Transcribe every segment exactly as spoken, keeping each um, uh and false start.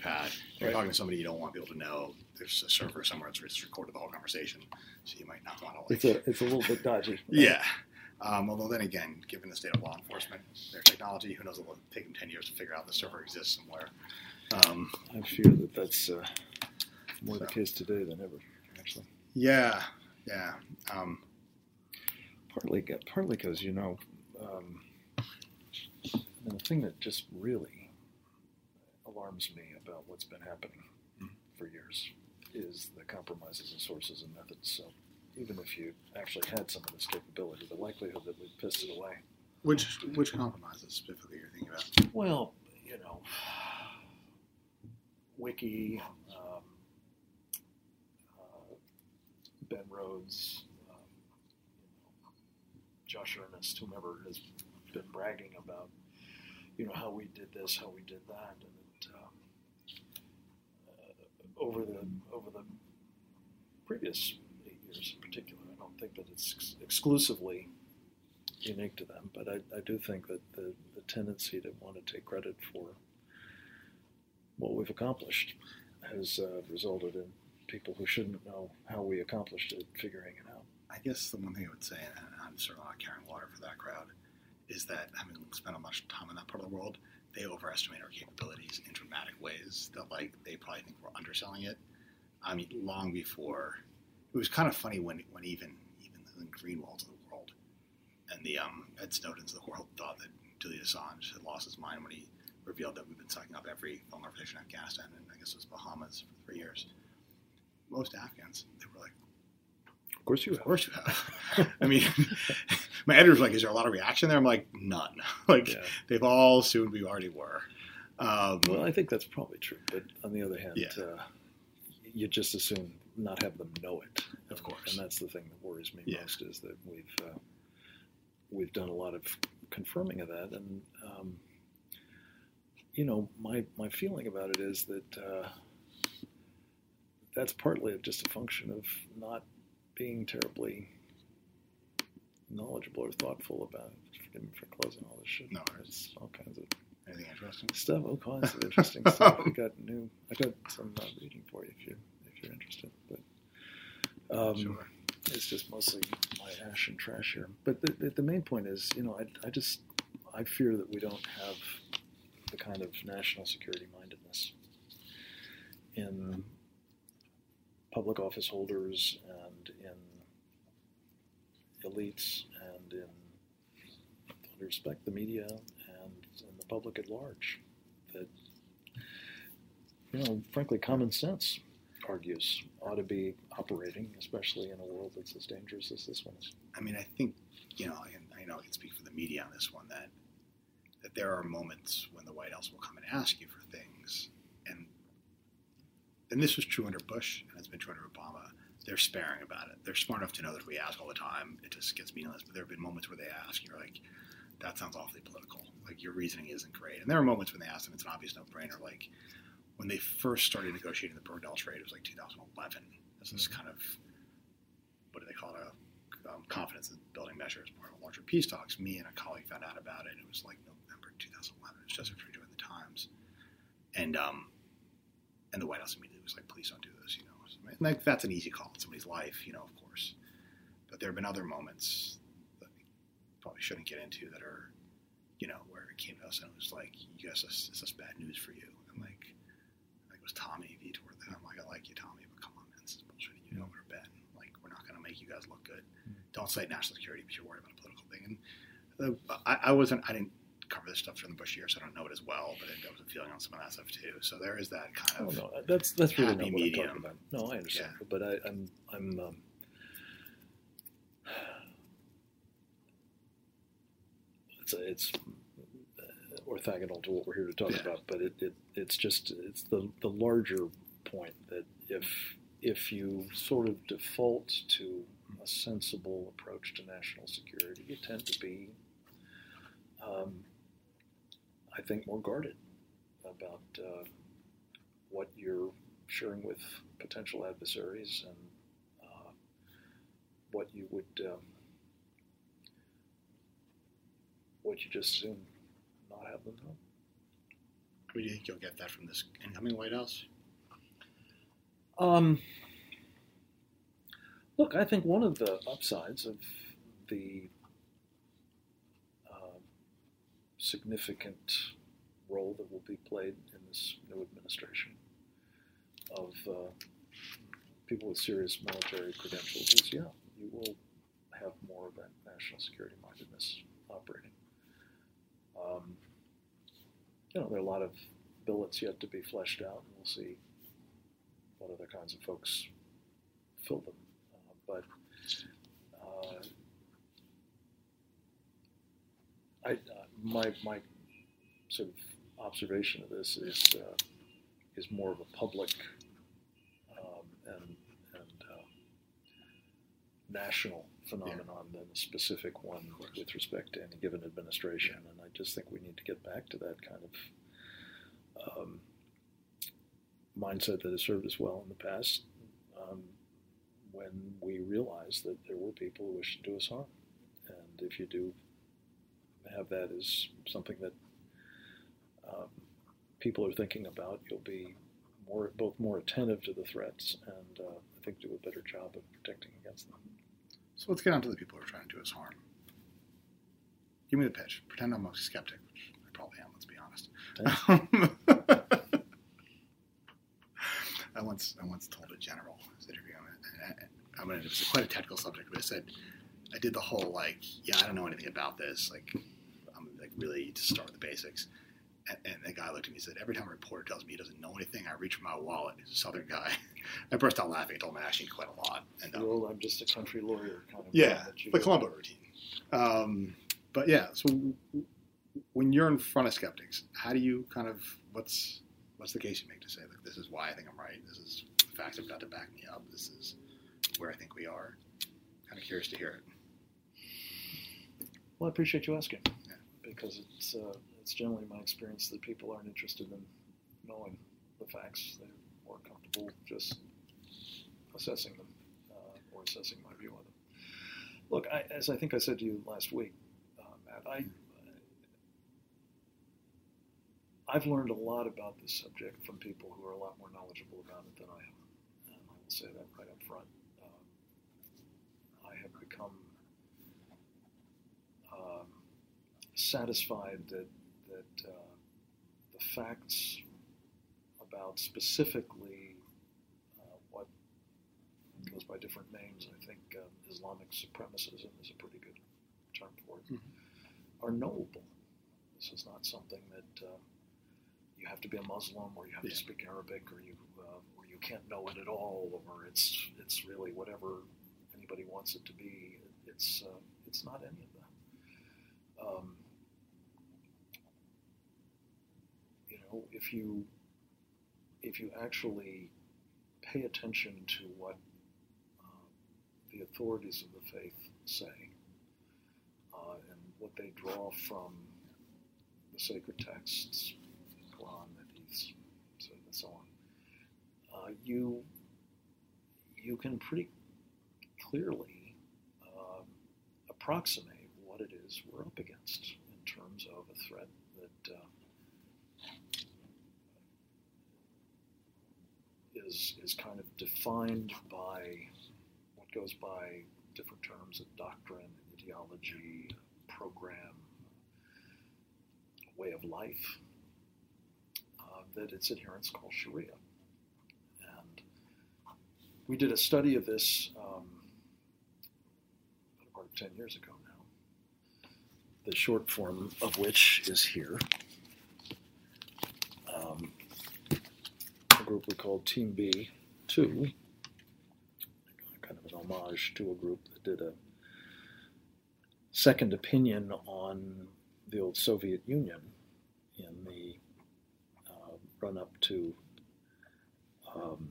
you've had. If you're Right. talking to somebody you don't want people to know, there's a server somewhere that's just recorded the whole conversation, so you might not want to like. It's a it's a little bit dodgy. Yeah. Um, although then again, given the state of law enforcement, their technology, who knows, it'll take them ten years to figure out the server exists somewhere. Um, I fear that that's uh, more So. the case today than ever, actually. yeah, yeah. Um, Partly, partly because you know, um, and the thing that just really alarms me about what's been happening for years is the compromises in sources and methods. So even if you actually had some of this capability, the likelihood that we'd pissed it away. which which compromises specifically you're thinking about? Well, you know, Wiki, um, uh, Ben Rhodes, um, you know, Josh Earnest, whomever has been bragging about, you know, how we did this, how we did that, and it, um, uh, over the over the previous eight years in particular, I don't think that it's ex- exclusively unique to them, but I, I do think that the, the tendency to want to take credit for what we've accomplished has uh, resulted in people who shouldn't know how we accomplished it figuring it out. I guess the one thing I would say, and I'm certainly not carrying water for that crowd, is that having spent a much time in that part of the world, they overestimate our capabilities in dramatic ways that, like, they probably think we're underselling it. I mean, long before, it was kind of funny when when even even the Greenwalds of the world and the um, Ed Snowdens of the world thought that Julian Assange had lost his mind when he revealed that we've been sucking up every phone conversation in Afghanistan and I guess it was Bahamas for three years. Most Afghans, they were like, Of course you of have. course you have. I mean, my editor's like, is there a lot of reaction there? I'm like, none. Like, Yeah. they've all assumed we already were. Um, Well, I think that's probably true, but on the other hand, Yeah. uh, you just assume not have them know it. Of And- course. And that's the thing that worries me Yeah. most is that we've uh, we've done a lot of confirming of that, and um, you know, my my feeling about it is that uh, that's partly just a function of not being terribly knowledgeable or thoughtful about it. Forgive me for closing all this shit. No, It's all kinds of anything interesting? stuff, all kinds of interesting stuff. We got new. I got some uh, reading for you if you if you're interested. But um, Sure. it's just mostly my ash and trash here. But the, the, the main point is, you know, I, I just I fear that we don't have the kind of national security mindedness in public office holders and in elites and in, with all respect, the media and, and the public at large. That, you know, frankly, common sense argues ought to be operating, especially in a world that's as dangerous as this one is. I mean, I think, you know, and I know I can speak for the media on this one, that that there are moments when the White House will come and ask you for things, and and this was true under Bush, and it's been true under Obama. They're sparing about it. They're smart enough to know that if we ask all the time, it just gets meaningless. But there have been moments where they ask, you're like, that sounds awfully political. Like, your reasoning isn't great. And there are moments when they ask them, it's an obvious no-brainer. Like, when they first started negotiating the Burdell trade, it was like two thousand eleven. This is kind of, what do they call it, a um, confidence-building measure as part of larger peace talks. Me and a colleague found out about it. It was like November two thousand eleven. It was just after joined the Times. And, um, and the White House immediately was like, please don't do this, you know. And like, that's an easy call in somebody's life, you know, of course. But there have been other moments that we probably shouldn't get into that are, you know, where it came to us and it was like, you guys, this, this is bad news for you. And like, like it was Tommy Vitor. And I'm like, I like you, Tommy, but come on, man, this is bullshit. You know where to bet. Like, we're not going to make you guys look good. Mm-hmm. Don't cite national security because you're worried about a political thing. And uh, I, I wasn't, I didn't cover this stuff during the Bush years, so I don't know it as well, but I was a feeling on some of that stuff too. So there is that kind of oh, no, that's that's really not happy what medium. I'm talking about. No, I understand, Yeah. but I, I'm I'm um, it's a, it's orthogonal to what we're here to talk Yeah. about, but it, it it's just it's the the larger point that if if you sort of default to a sensible approach to national security, you tend to be um, I think, more guarded about uh, what you're sharing with potential adversaries and uh, what you would, um, what you just assume not have them know. Where do you think you'll get that from this incoming White House? Um, look, I think one of the upsides of the uh, significant role that will be played in this new administration of uh, people with serious military credentials is, yeah, you will have more of that national security mindedness operating. Um, you know, there are a lot of billets yet to be fleshed out, and we'll see what other kinds of folks fill them. Uh, but uh, I, uh, my my sort of observation of this is uh, is more of a public um, and and uh, national phenomenon yeah. than a specific one with respect to any given administration. Yeah. And I just think we need to get back to that kind of um, mindset that has served us well in the past, um, when we realized that there were people who wished to do us harm. And if you do have that as something that um, people are thinking about, you'll be more, both more attentive to the threats and uh, I think do a better job of protecting against them. So let's get on to the people who are trying to do us harm. Give me the pitch. Pretend I'm a skeptic, which I probably am, let's be honest. I once I once told a general I was interviewing him, and I, I mean, it was quite a technical subject, but I said, I did the whole, like, yeah, I don't know anything about this. Like, I'm like really to start with the basics. And, and the guy looked at me and said, every time a reporter tells me he doesn't know anything, I reach for my wallet. He's a Southern guy. I burst out laughing. I told him I actually quite a lot. And, um, well, I'm just a country lawyer kind of. Yeah, the Columbo routine. Um, but yeah, so when you're in front of skeptics, how do you kind of, what's what's the case you make to say, like, this is why I think I'm right. This is the facts I've got to back me up. This is where I think we are. Kind of curious to hear it. Well, I appreciate you asking, yeah. because it's uh, it's generally my experience that people aren't interested in knowing the facts. They're more comfortable just assessing them uh, or assessing my view on them. Look, I, as I think I said to you last week, uh, Matt, I, I've learned a lot about this subject from people who are a lot more knowledgeable about it than I am, and I will say that right up front. Uh, I have become um, satisfied that that uh, the facts about specifically uh, what goes by different names, I think uh, Islamic supremacism is a pretty good term for it, mm-hmm. are knowable. This is not something that uh, you have to be a Muslim, or you have yeah. to speak Arabic, or you uh, or you can't know it at all, or it's it's really whatever anybody wants it to be. It's uh, it's not any of that. Um, you know, if you if you actually pay attention to what uh, the authorities of the faith say, uh, and what they draw from the sacred texts, the Quran, the Hadiths, and so on, uh, you you can pretty clearly uh, approximate what it is we're up against in terms of a threat that uh, is is kind of defined by what goes by different terms of doctrine, ideology, program, way of life, uh, that its adherents call Sharia. And we did a study of this um, about ten years ago now, the short form of which is here. Um, a group we called Team B two, kind of an homage to a group that did a second opinion on the old Soviet Union in the uh, run-up to um,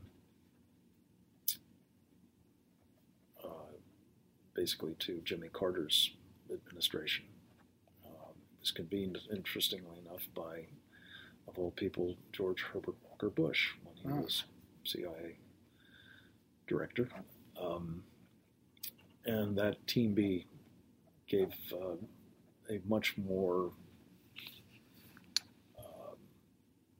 uh, basically to Jimmy Carter's administration. Um, it was convened, interestingly enough, by, of all people, George Herbert Walker Bush when he oh. was C I A director. Um, and that Team B gave uh, a much more uh,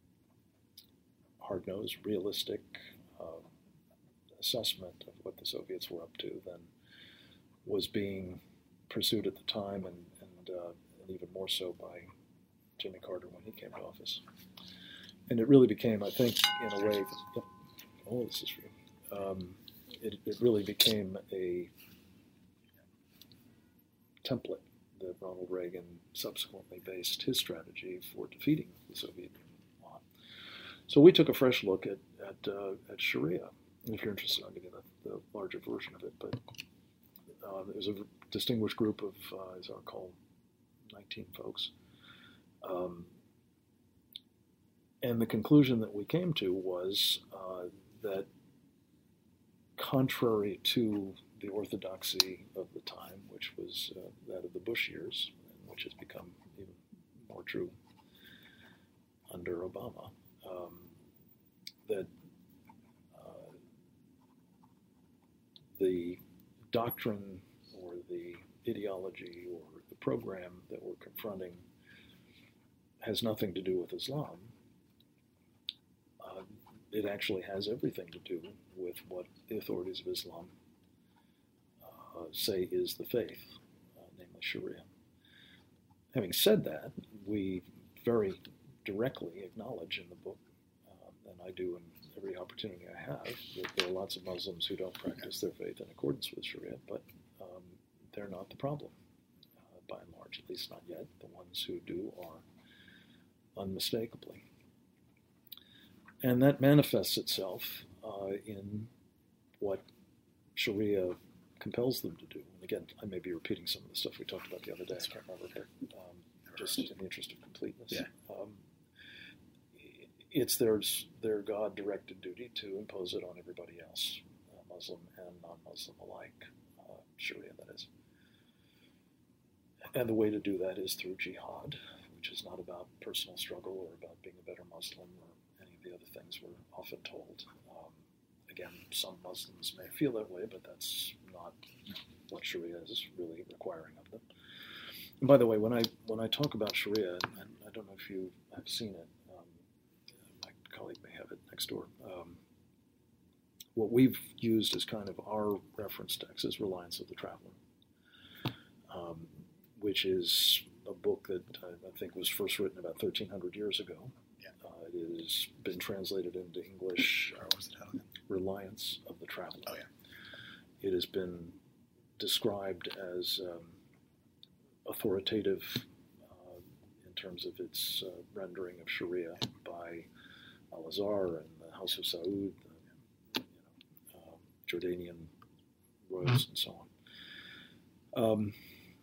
hard-nosed, realistic uh, assessment of what the Soviets were up to than was being pursued at the time, and, and, uh, and even more so by Jimmy Carter when he came to office. And it really became, I think, in a way, yep, all of this is for you. Um, it, it really became a template that Ronald Reagan subsequently based his strategy for defeating the Soviet Union on. So we took a fresh look at at, uh, at Sharia. And if you're interested, I'll give you the, the larger version of it. But uh, there's a distinguished group of, uh, as I recall, nineteen folks. Um, and the conclusion that we came to was uh, that contrary to the orthodoxy of the time, which was uh, that of the Bush years, and which has become even more true under Obama, um, that uh, the doctrine or the ideology or the program that we're confronting has nothing to do with Islam. Uh, it actually has everything to do with what the authorities of Islam uh, say is the faith, uh, namely Sharia. Having said that, we very directly acknowledge in the book, um, and I do in every opportunity I have, that there are lots of Muslims who don't practice their faith in accordance with Sharia, but um, they're not the problem, uh, by and large, at least not yet. The ones who do are unmistakably. And that manifests itself uh, in what Sharia compels them to do. And again, I may be repeating some of the stuff we talked about the other day. I can't remember, but um, just in the interest of completeness. Yeah. Um, it's their, their God-directed duty to impose it on everybody else, uh, Muslim and non-Muslim alike, uh, Sharia, that is. And the way to do that is through jihad, which is not about personal struggle or about being a better Muslim or any of the other things we're often told. Um, again, some Muslims may feel that way, but that's not what Sharia is really requiring of them. And by the way, when I when I talk about Sharia, and I don't know if you have seen it, um, my colleague may have it next door. Um, what we've used as kind of our reference text is Reliance of the Traveler, um, which is a book that I, I think was first written about thirteen hundred years ago. Yeah. Uh, it has been translated into English. Or what was the title again? Reliance of the Traveler. Oh, yeah. It has been described as um, authoritative uh, in terms of its uh, rendering of Sharia by Al-Azhar and the House of Saud, the you know, uh, Jordanian royals, and so on. Um,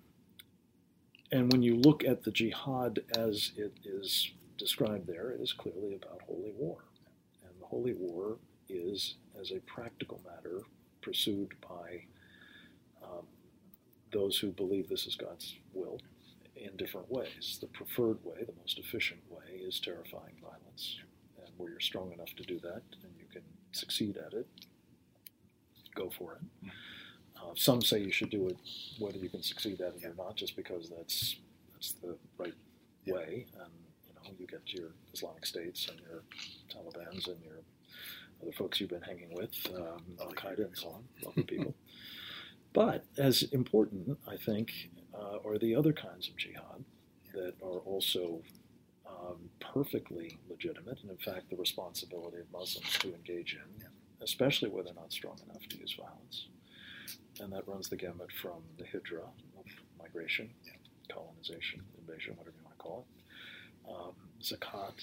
and when you look at the jihad as it is described there, it is clearly about holy war. And the holy war is, as a practical matter, pursued by um, those who believe this is God's will in different ways. The preferred way, the most efficient way, is terrifying violence. And where you're strong enough to do that and you can succeed at it, go for it. Uh, some say you should do it whether you can succeed at it or not, just because that's that's the right way. And you know, you get your Islamic States and your Talibans and your other folks you've been hanging with, um, Al-Qaeda and so on, lovely people. But as important, I think, uh, are the other kinds of jihad that are also um, perfectly legitimate, and in fact the responsibility of Muslims to engage in, especially where they're not strong enough to use violence. And that runs the gamut from the hijra, of migration, colonization, invasion, whatever you want to call it, um, zakat,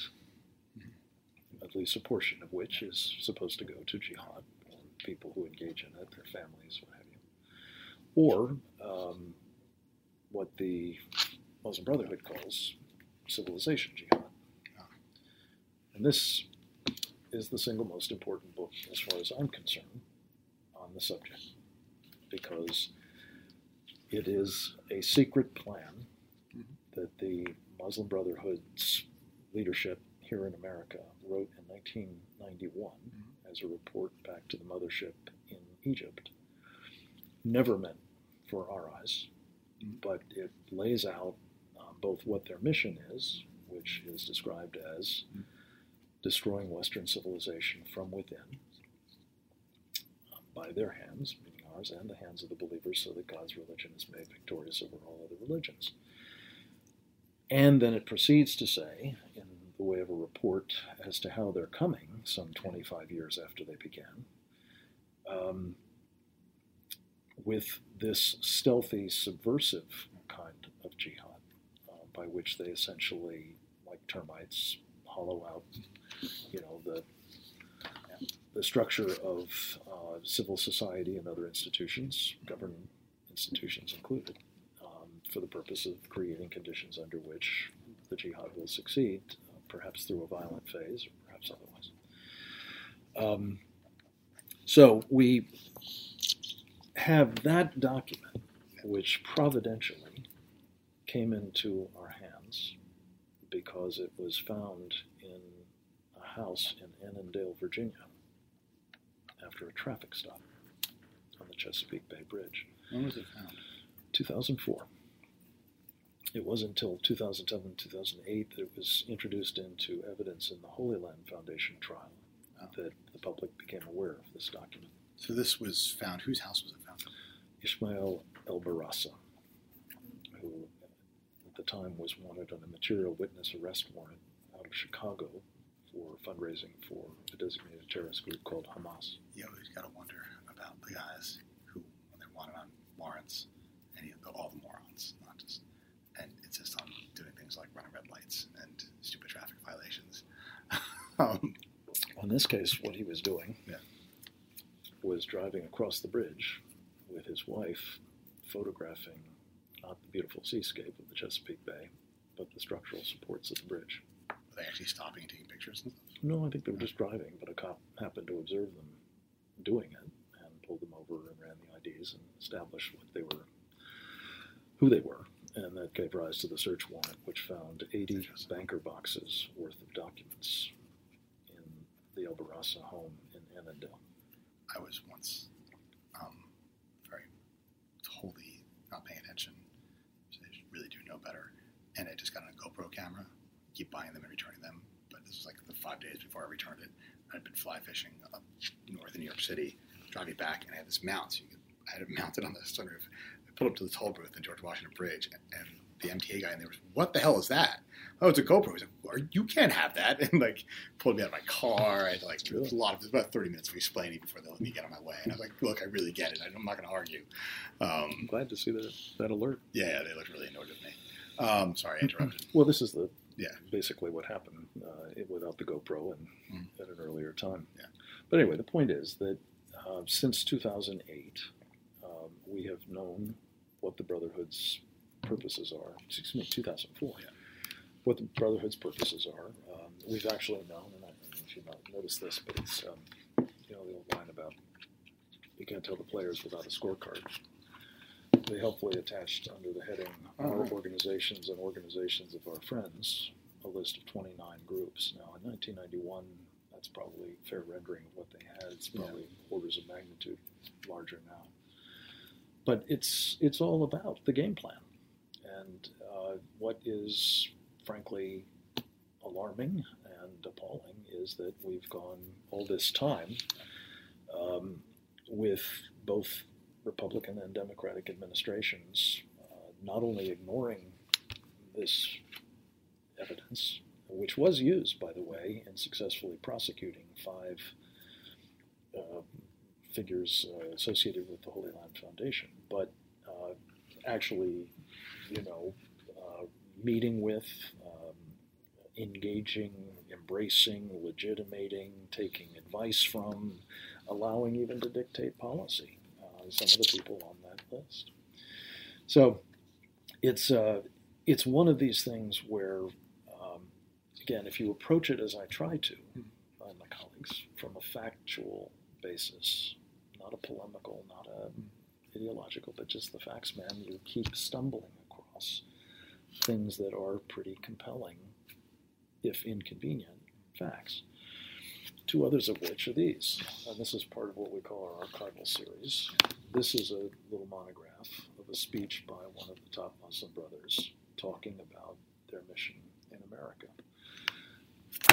at least a portion of which is supposed to go to jihad, or people who engage in it, their families, what have you. Or um, what the Muslim Brotherhood calls civilization jihad. And this is the single most important book, as far as I'm concerned, on the subject, because it is a secret plan that the Muslim Brotherhood's leadership here in America wrote in nineteen ninety-one mm-hmm. as a report back to the mothership in Egypt. Never meant for our eyes, mm-hmm. but it lays out um, both what their mission is, which is described as mm-hmm. destroying Western civilization from within uh, by their hands, meaning ours, and the hands of the believers, so that God's religion is made victorious over all other religions. And then it proceeds to say, in the way of a report as to how they're coming, some twenty-five years after they began, um, with this stealthy, subversive kind of jihad, uh, by which they essentially, like termites, hollow out, you know, the the structure of uh, civil society and other institutions, government institutions included, um, for the purpose of creating conditions under which the jihad will succeed, uh, perhaps through a violent phase, or perhaps otherwise. Um, so we have that document, which providentially came into our hands because it was found in a house in Annandale, Virginia, after a traffic stop on the Chesapeake Bay Bridge. When was it found? two thousand four. It wasn't until two thousand seven, two thousand eight that it was introduced into evidence in the Holy Land Foundation trial oh. that the public became aware of this document. So this was found, whose house was it found? Ismail El-Barassa, who at the time was wanted on a material witness arrest warrant out of Chicago for fundraising for a designated terrorist group called Hamas. You always got to wonder about the guys who, when they're wanted on warrants, and you know, all the morons, not just, and insist on doing things like running red lights and stupid traffic violations. um, in this case, what he was doing yeah. was driving across the bridge with his wife, photographing not the beautiful seascape of the Chesapeake Bay, but the structural supports of the bridge. Were they actually stopping and taking pictures and stuff? No, I think they were just driving, but a cop happened to observe them doing it and pulled them over and ran the I Ds and established what they were, who they were, and that gave rise to the search warrant, which found eighty banker boxes worth of documents in the El-Barassa home in Annandale. I was once um, very totally not paying attention. So I really do know better. And I just got on a GoPro camera, keep buying them and returning them. But this was like the five days before I returned it. I'd been fly fishing up north in New York City, driving back, and I had this mount. So you could, I had it mounted on the sunroof. I pulled up to the toll booth in George Washington Bridge, and, and the M T A guy in there was, "What the hell is that?" "Oh, it's a GoPro." I was like, "You can't have that!" And like pulled me out of my car. I had to, like it was a lot of it was about thirty minutes of explaining before they let me get on my way. And I was like, "Look, I really get it. I'm not going to argue." Um, I'm glad to see that that alert. Yeah, yeah, they looked really annoyed with me. Um, sorry, I interrupted. Well, this is the yeah basically what happened uh, it, without the GoPro and mm. at an earlier time. Yeah. But anyway, the point is that uh, since two thousand eight, um, we have known what the Brotherhood's purposes are. Excuse me, two thousand four. Yeah. What the Brotherhood's purposes are. Um, we've actually known, and I don't know if you might notice this, but it's um, you know the old line about you can't tell the players without a scorecard. They helpfully attached under the heading "Our Organizations and Organizations of Our Friends" a list of twenty-nine groups. Now, in nineteen ninety-one, that's probably a fair rendering of what they had. It's probably yeah. orders of magnitude larger now. But it's it's all about the game plan. And uh, what is, frankly, alarming and appalling is that we've gone all this time um, with both Republican and Democratic administrations uh, not only ignoring this evidence, which was used, by the way, in successfully prosecuting five uh, figures uh, associated with the Holy Land Foundation, but uh, actually, you know, uh, meeting with, um, engaging, embracing, legitimating, taking advice from, allowing even to dictate policy. Uh, some of the people on that list. So it's uh, it's one of these things where, um, again, if you approach it as I try to, uh, my colleagues, from a factual basis, not a polemical, not a ideological, but just the facts, man, you keep stumbling across things that are pretty compelling, if inconvenient, facts. Two others of which are these, and this is part of what we call our archival series. This is a little monograph of a speech by one of the top Muslim brothers talking about their mission in America.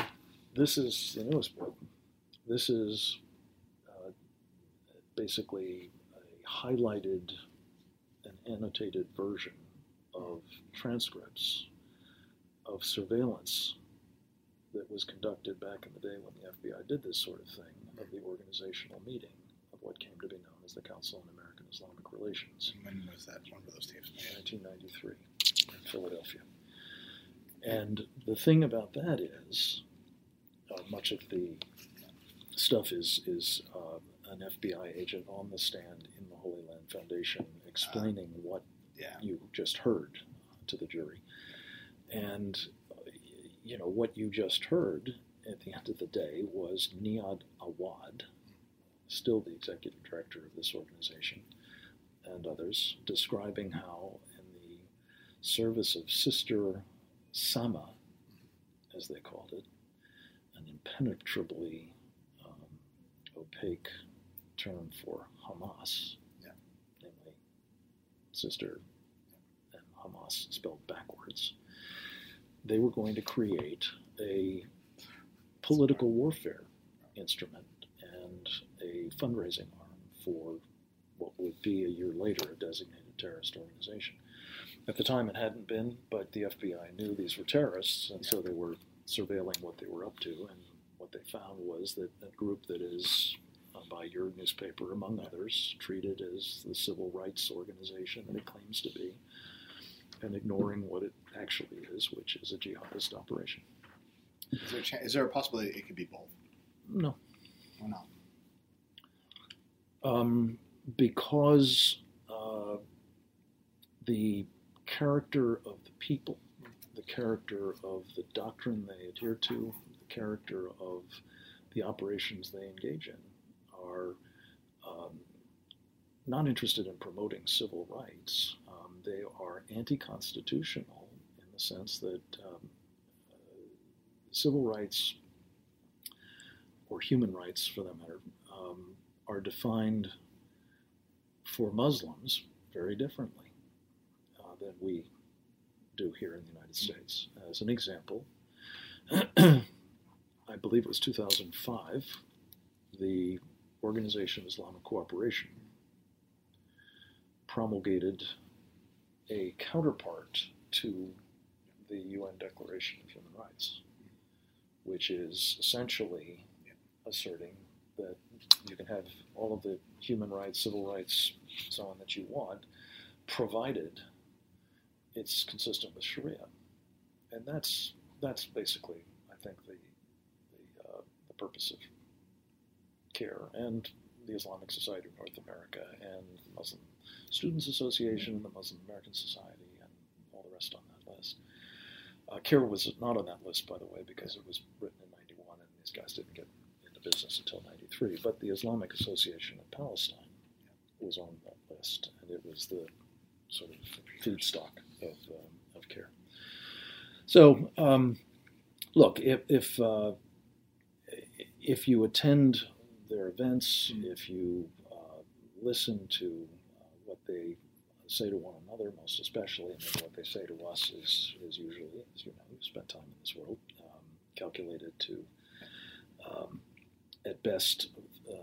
this is the newest book. This is uh, basically a highlighted and annotated version of transcripts of surveillance that was conducted back in the day when the F B I did this sort of thing, of the organizational meeting of what came to be known as the Council on American Islamic Relations. When was that? When were those tapes made? nineteen ninety-three in Philadelphia. And the thing about that is, uh, much of the stuff is, is uh, an F B I agent on the stand in the Holy Land Foundation explaining uh, what yeah. you just heard to the jury. And, uh, you know, what you just heard at the end of the day was Niad Awad, still the executive director of this organization, and others, describing how in the service of Sister Sama, as they called it, an impenetrably um, opaque term for Hamas, yeah. namely sister and Hamas spelled backwards, they were going to create a political warfare instrument and a fundraising arm for what would be a year later a designated terrorist organization. At the time it hadn't been, but the F B I knew these were terrorists, and so they were surveilling what they were up to, and what they found was that a group that is, uh, by your newspaper among others, treated as the civil rights organization that it claims to be, and ignoring what it actually is, which is a jihadist operation. Is there a, chance, is there a possibility it could be both? No. Why not? Um, because uh, the character of the people, the character of the doctrine they adhere to, the character of the operations they engage in are um, not interested in promoting civil rights. Um, they are anti-constitutional in the sense that um, uh, civil rights, or human rights for that matter, um, are defined for Muslims very differently uh, than we do here in the United States. As an example, I believe it was two thousand five, the Organization of Islamic Cooperation promulgated a counterpart to the U N Declaration of Human Rights, which is essentially asserting that you can have all of the human rights, civil rights, so on that you want, provided it's consistent with Sharia. And that's that's basically, I think, the the, uh, the purpose of CARE and the Islamic Society of North America and the Muslim Students Association, the Muslim American Society, and all the rest on that list. Uh, CARE was not on that list, by the way, because it was written in ninety-one, and these guys didn't get into business until ninety-three. But the Islamic Association of Palestine was on that list, and it was the sort of feedstock of um, of CARE. So, um, look, if if, uh, if you attend their events, mm-hmm. if you uh, listen to uh, what they say to one another, most especially, and what they say to us is, is usually, as you know, you spent time in this world, um, calculated to, um, at best, uh,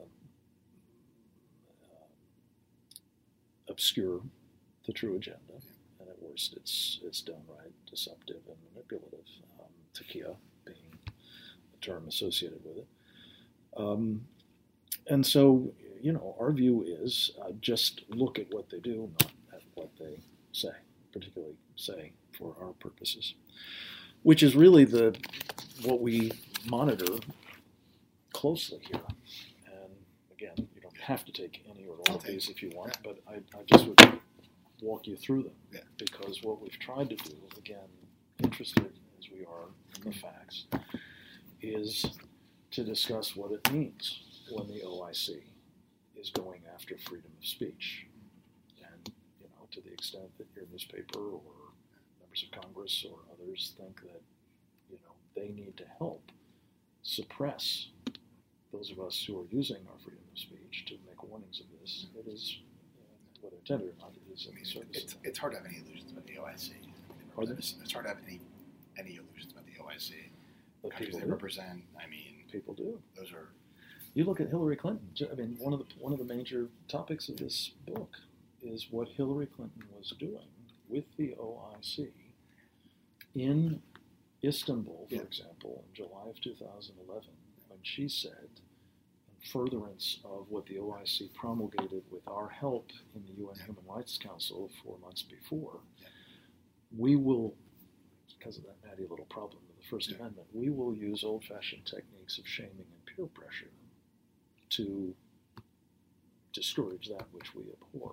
uh, obscure the true agenda, and at worst, it's it's downright deceptive and manipulative. Um, taqiyya being the term associated with it. Um, and so, you know, our view is uh, just look at what they do, not at what they say, particularly say for our purposes, which is really the what we monitor closely here. And again, you don't have to take any or all of these if you want, but I, I just would walk you through them, yeah. because what we've tried to do, again, interested as we are in the facts, is to discuss what it means when the O I C is going after freedom of speech. And, you know, to the extent that your newspaper or members of Congress or others think that, you know, they need to help suppress those of us who are using our freedom of speech to make warnings of this, it is, uh, whether intended or not, it is in the service. It's, it's hard to have any illusions about the O I C. Pardon? It's hard to have any any illusions about the O I C. But countries people they do. represent. I mean, People do. those are You look at Hillary Clinton. I mean, one of the one of the major topics of this book is what Hillary Clinton was doing with the O I C in Istanbul, for Yeah. example, in July of two thousand eleven, when she said, in furtherance of what the O I C promulgated with our help in the U N Human Rights Council four months before, Yeah. we will, because of that natty little problem with the First Yeah. Amendment, we will use old-fashioned techniques of shaming and peer pressure to discourage that which we abhor.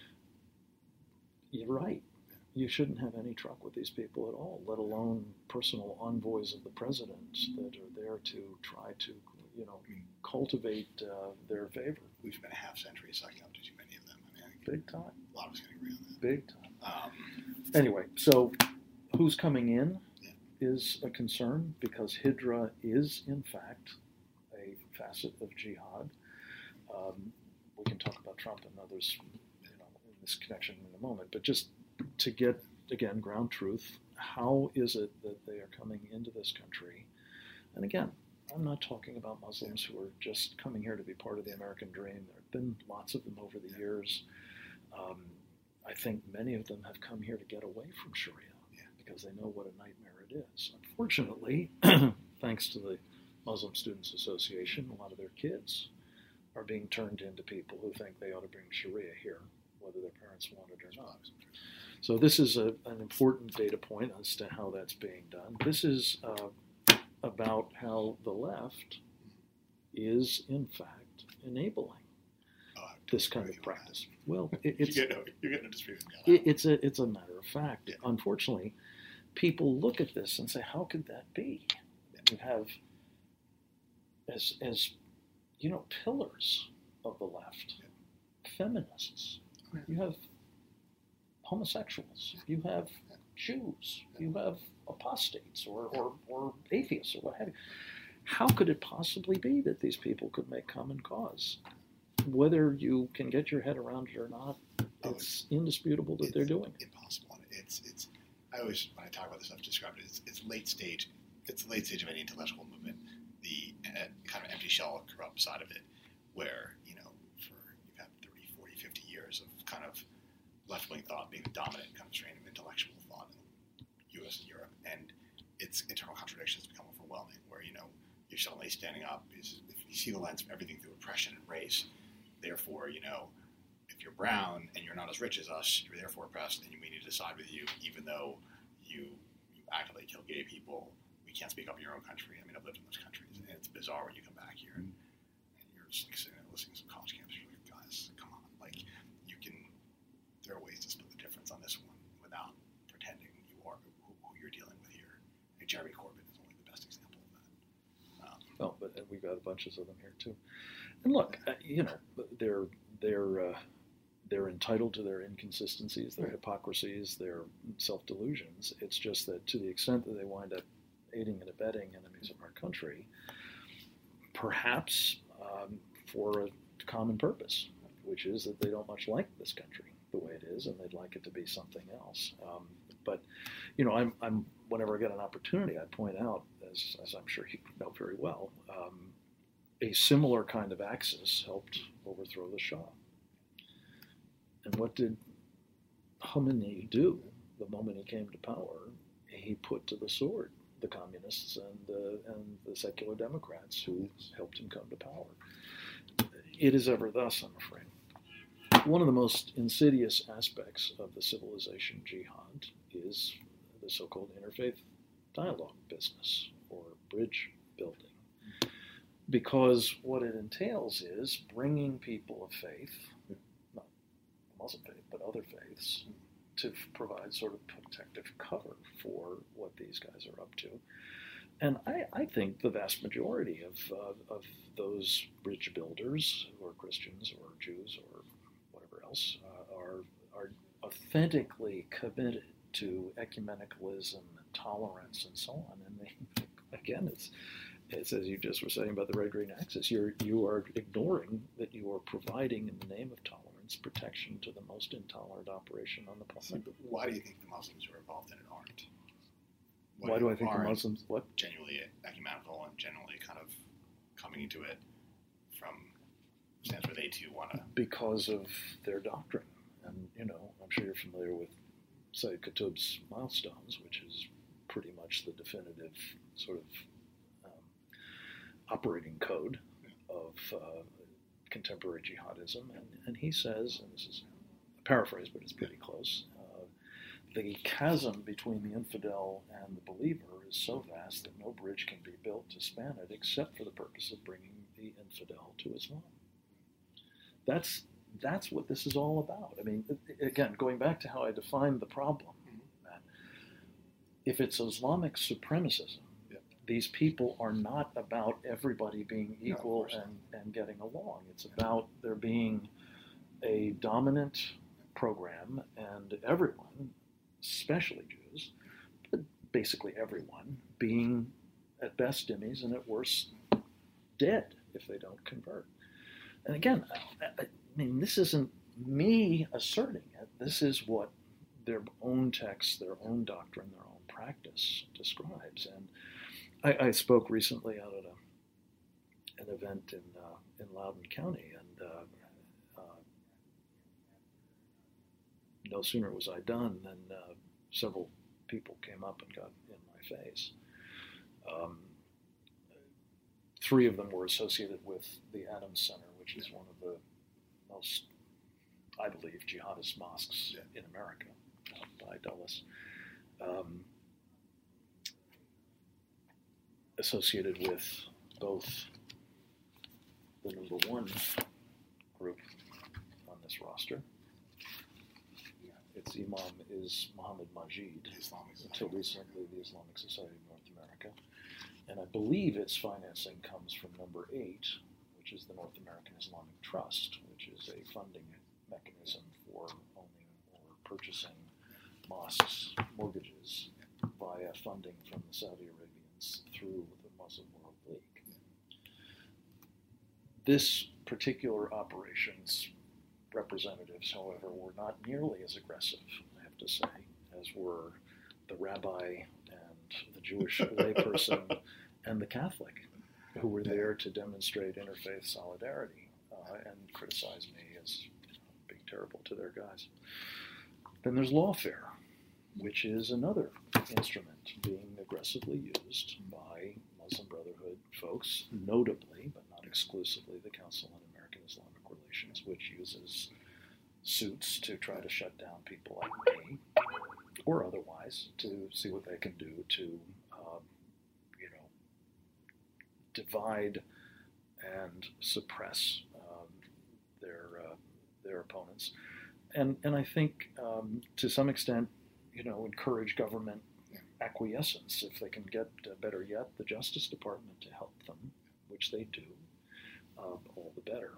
You're right. You shouldn't have any truck with these people at all, let alone personal envoys of the president that are there to try to, you know, cultivate uh, their favor. we've spent a half century sucking up to too many of them. I mean, I think Big time. a lot of us can agree on that. Big time. Um, Anyway, so who's coming in Yeah. is a concern because Hydra is, in fact, a facet of jihad. Um, we can talk about Trump and others, you know, in this connection in a moment. But just to get, again, ground truth, how is it that they are coming into this country? And again, I'm not talking about Muslims who are just coming here to be part of the American dream. There have been lots of them over the years. Um, I think many of them have come here to get away from Sharia Yeah. because they know what a nightmare it is. Unfortunately, thanks to the Muslim Students Association, a lot of their kids are being turned into people who think they ought to bring Sharia here, whether their parents want it or not. So this is a, an important data point as to how that's being done. This is uh, about how the left is, in fact, enabling oh, I this totally kind agree of with you on practice. Well, it, that. it's you get no, you get no dispute with me on it, that. it's a it's a matter of fact. Yeah. Unfortunately, people look at this and say, "How could that be?" You have as as you know pillars of the left, Yeah. feminists. Okay. You have homosexuals. You have Jews. You have apostates or, or, or atheists or what have you. How could it possibly be that these people could make common cause? Whether you can get your head around it or not, Oh, it's indisputable that it's they're doing it. impossible. It's it's. I always when I talk about this stuff, describe it. It's, it's late stage. It's the late stage of any intellectual movement. The uh, kind of empty shell, corrupt side of it, where you know, for you've had thirty, forty, fifty years of kind of left-wing thought being the dominant kind of strain of intellectual thought in the U S and Europe, and its internal contradictions become overwhelming. Where you know you're suddenly standing up. Is if you see the lens of everything through oppression and race, therefore you know. If you're brown and you're not as rich as us, you're therefore oppressed, and we need to side with you, even though you you actively kill gay people. We can't speak up in your own country. I mean, I've lived in those countries, and it's bizarre when you come back here and, and you're just like sitting there listening to some college campuses. You're like, guys, come on, like you can. There are ways to split the difference on this one without pretending you are who, who you're dealing with here. And Jeremy Corbyn is only the best example of that. Um, Oh, but we've got a bunches of them here too. And look, uh, you know, they're they're. Uh, They're entitled to their inconsistencies, their hypocrisies, their self-delusions. It's just that to the extent that they wind up aiding and abetting enemies of our country, perhaps um, for a common purpose, which is that they don't much like this country the way it is, and they'd like it to be something else. Um, but, you know, I'm, I'm whenever I get an opportunity, I point out, as, as I'm sure you know very well, um, a similar kind of axis helped overthrow the Shah. And what did Khomeini do the moment he came to power? He put to the sword the communists and, uh, and the secular Democrats who helped him come to power. It is ever thus, I'm afraid. One of the most insidious aspects of the civilization jihad is the so-called interfaith dialogue business, or bridge building. Because what it entails is bringing people of faith, Muslim faith, but other faiths, to provide sort of protective cover for what these guys are up to. And I, I think the vast majority of, uh, of those bridge builders, who are Christians or Jews or whatever else, uh, are, are authentically committed to ecumenicalism and tolerance and so on. And they, again, it's It's as you just were saying about the red-green axis. You're you are ignoring that you are providing, in the name of tolerance, protection to the most intolerant operation on the planet. but why do you think the Muslims who are involved in it aren't? Why do I think the aren't Muslims what? genuinely ecumenical and generally kind of coming into it from a stance where they too want to. Because of their doctrine. And, you know, I'm sure you're familiar with Sayyid Qutb's milestones, which is pretty much the definitive sort of um, operating code of uh, contemporary jihadism. And, and he says, and this is a paraphrase, but it's pretty close, uh, the chasm between the infidel and the believer is so vast that no bridge can be built to span it except for the purpose of bringing the infidel to Islam. That's that's what this is all about. I mean, again, going back to how I defined the problem, Matt, if it's Islamic supremacism, yep. these people are not about everybody being equal no, and, and getting along. It's about there being a dominant program and everyone, especially Jews, but basically everyone, being at best dhimmis and at worst dead if they don't convert. And again, I, I mean, this isn't me asserting it. This is what their own text, their own doctrine, their own practice describes. And I, I spoke recently out at a, an event in uh, in Loudoun County, and uh, uh, no sooner was I done than uh, several people came up and got in my face. Um, three of them were associated with the Adams Center, which is one of the most, I believe, jihadist mosques yeah. in America, out by Dulles. Um, associated with both the number one group on this roster. Its imam is Muhammad Majid, Islamic until recently the Islamic Society of North America. And I believe its financing comes from number eight, which is the North American Islamic Trust, which is a funding mechanism for owning or purchasing mosques, mortgages, via funding from the Saudi Arabians through the Muslim World League. This particular operation's representatives, however, were not nearly as aggressive, I have to say, as were the rabbi and the Jewish layperson and the Catholic, who were there to demonstrate interfaith solidarity uh, and criticize me as being terrible to their guys. Then there's lawfare, which is another instrument being aggressively used by Muslim Brotherhood folks, notably, but not exclusively, the Council on American Islamic Relations, which uses suits to try to shut down people like me, or otherwise, to see what they can do to, um, you know, divide and suppress um, their uh, their opponents, and and I think um, to some extent, you know, encourage government acquiescence if they can get, uh, better yet, the Justice Department to help them, which they do, uh, all the better.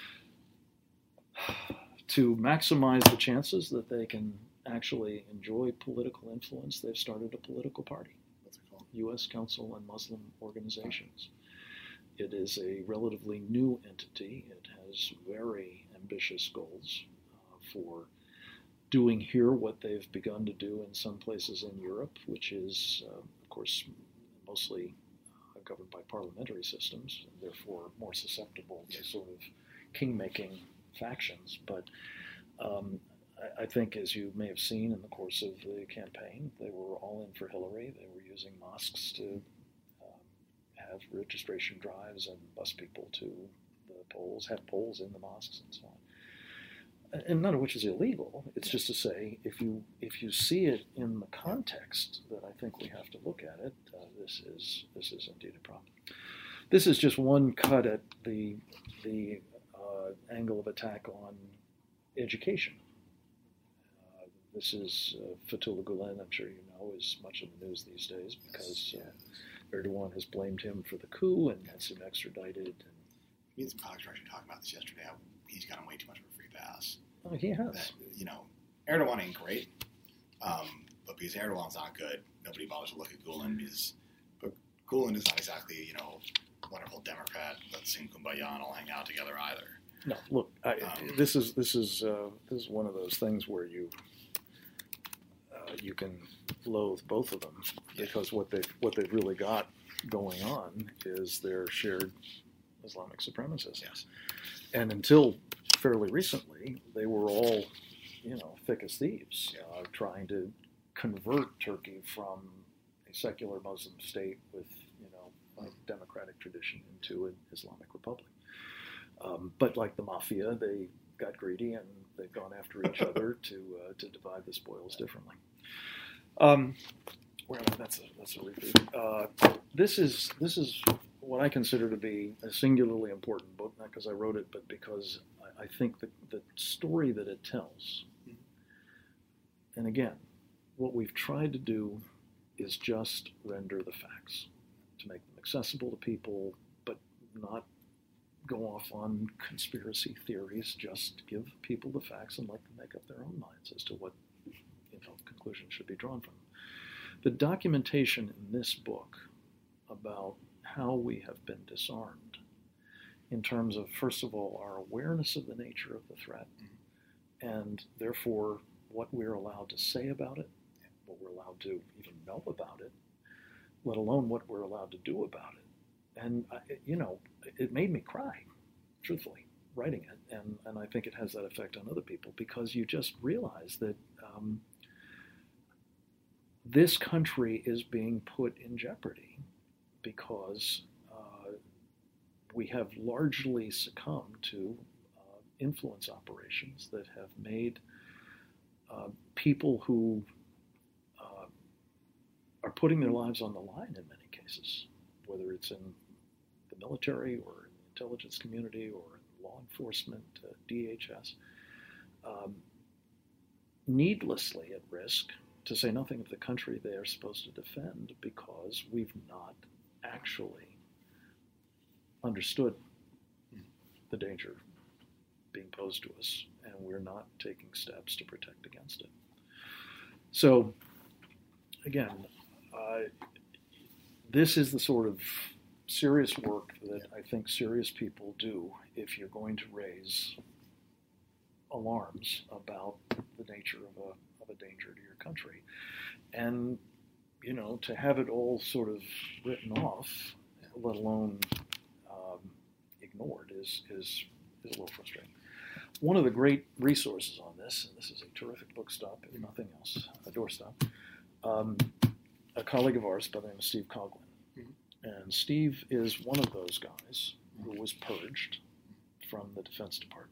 To maximize the chances that they can actually enjoy political influence, they've started a political party, What's it called? U S Council on Muslim Organizations. It is a relatively new entity. It has very ambitious goals uh, for doing here what they've begun to do in some places in Europe, which is, uh, of course, mostly uh, governed by parliamentary systems, and therefore more susceptible to sort of king-making factions. But um, I, I think, as you may have seen in the course of the campaign, they were all in for Hillary. They were using mosques to um, have registration drives and bus people to the polls, have polls in the mosques and so on. And none of which is illegal. It's just to say, if you if you see it in the context that I think we have to look at it, uh, this is this is indeed a problem. This is just one cut at the the uh, angle of attack on education. Uh, this is uh, Fethullah Gulen, I'm sure you know, is much in the news these days because uh, Erdogan has blamed him for the coup and gets him extradited. And Me and some colleagues were actually talking about this yesterday. How he's gotten way too much of a free pass. Oh, he has. That, you know, Erdogan ain't great, um, but because Erdogan's not good, nobody bothers to look at Gulen because, but Gulen is not exactly, you know, wonderful Democrat. Let's sing Kumbaya and all hang out together either. No, look, I, Um, this is this is uh, this is one of those things where you uh, uh, you can loathe both of them because what they what they've really got going on is their shared Islamic supremacists. Yes. And until fairly recently, they were all, you know, thick as thieves, uh, trying to convert Turkey from a secular Muslim state with, you know, a democratic tradition into an Islamic republic. Um, but like the mafia, they got greedy and they've gone after each other to uh, to divide the spoils differently. Um, well, that's a that's a repeat. Uh, this is this is what I consider to be a singularly important book, not because I wrote it, but because I, I think that the story that it tells. And again, what we've tried to do is just render the facts, to make them accessible to people, but not go off on conspiracy theories. Just give people the facts and let them make up their own minds as to what, you know, conclusions should be drawn from them. The documentation in this book about how we have been disarmed in terms of, first of all, our awareness of the nature of the threat, and therefore what we're allowed to say about it, what we're allowed to even know about it, let alone what we're allowed to do about it. And, I, you know, it made me cry, truthfully, writing it. And, and I think it has that effect on other people because you just realize that um, this country is being put in jeopardy because uh, we have largely succumbed to uh, influence operations that have made uh, people who uh, are putting their lives on the line in many cases, whether it's in the military or in the intelligence community or in law enforcement, uh, D H S, um, needlessly at risk, to say nothing of the country they are supposed to defend, because we've not actually understood the danger being posed to us, and we're not taking steps to protect against it. So, again, uh, this is the sort of serious work that I think serious people do if you're going to raise alarms about the nature of a, of a danger to your country. And, you know, to have it all sort of written off, let alone um, ignored, is, is, is a little frustrating. One of the great resources on this, and this is a terrific book stop, if nothing else, a doorstop, um, a colleague of ours by the name of Steve Coughlin. Mm-hmm. And Steve is one of those guys who was purged from the Defense Department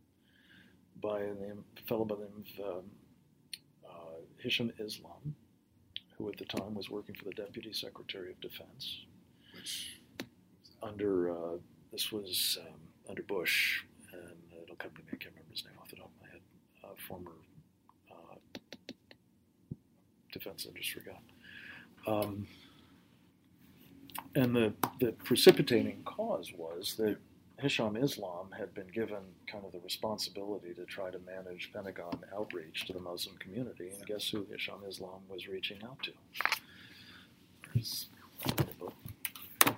by a, name, a fellow by the name of um, uh, Hisham Islam, who at the time was working for the Deputy Secretary of Defense. Which under, uh, this was um, under Bush, and it'll come to me, I can't remember his name off the top of my head, uh, former uh, defense industry guy. Um, and the, the precipitating cause was that Hisham Islam had been given kind of the responsibility to try to manage Pentagon outreach to the Muslim community, and guess who Hisham Islam was reaching out to? There's a book. No.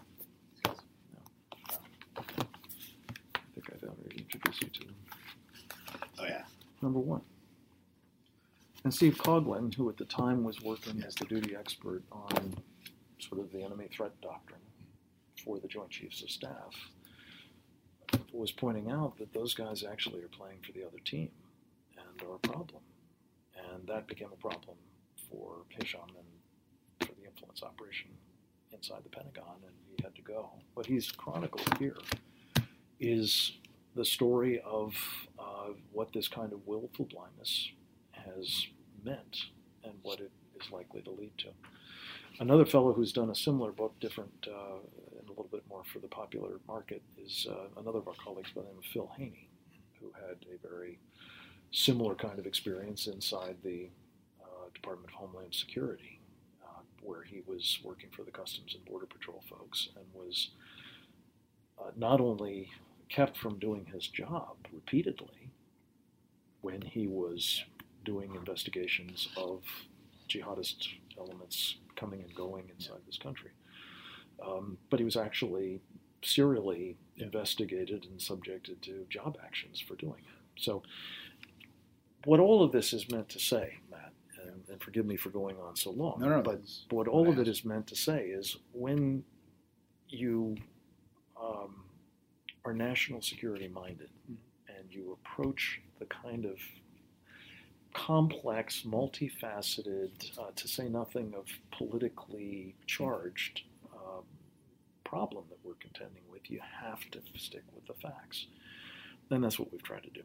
I think I've already introduced you to them. Oh, yeah. Number one. And Steve Coughlin, who at the time was working as the duty expert on sort of the enemy threat doctrine for the Joint Chiefs of Staff, was pointing out that those guys actually are playing for the other team and are a problem. And that became a problem for Hisham and for the influence operation inside the Pentagon, and he had to go. What he's chronicled here is the story of uh, what this kind of willful blindness has meant and what it is likely to lead to. Another fellow who's done a similar book, different uh, and a little bit more for the popular market, is uh, another of our colleagues by the name of Phil Haney, who had a very similar kind of experience inside the uh, Department of Homeland Security, uh, where he was working for the Customs and Border Patrol folks and was uh, not only kept from doing his job repeatedly when he was doing investigations of jihadist elements coming and going inside this country, um, but he was actually serially investigated and subjected to job actions for doing it. So what all of this is meant to say, Matt, and and, and forgive me for going on so long, No, no, but that's what what all I of it asked. is meant to say is when you um, are national security minded and you approach the kind of complex, multifaceted, uh, to say nothing of politically charged uh, problem that we're contending with, you have to stick with the facts. And that's what we've tried to do.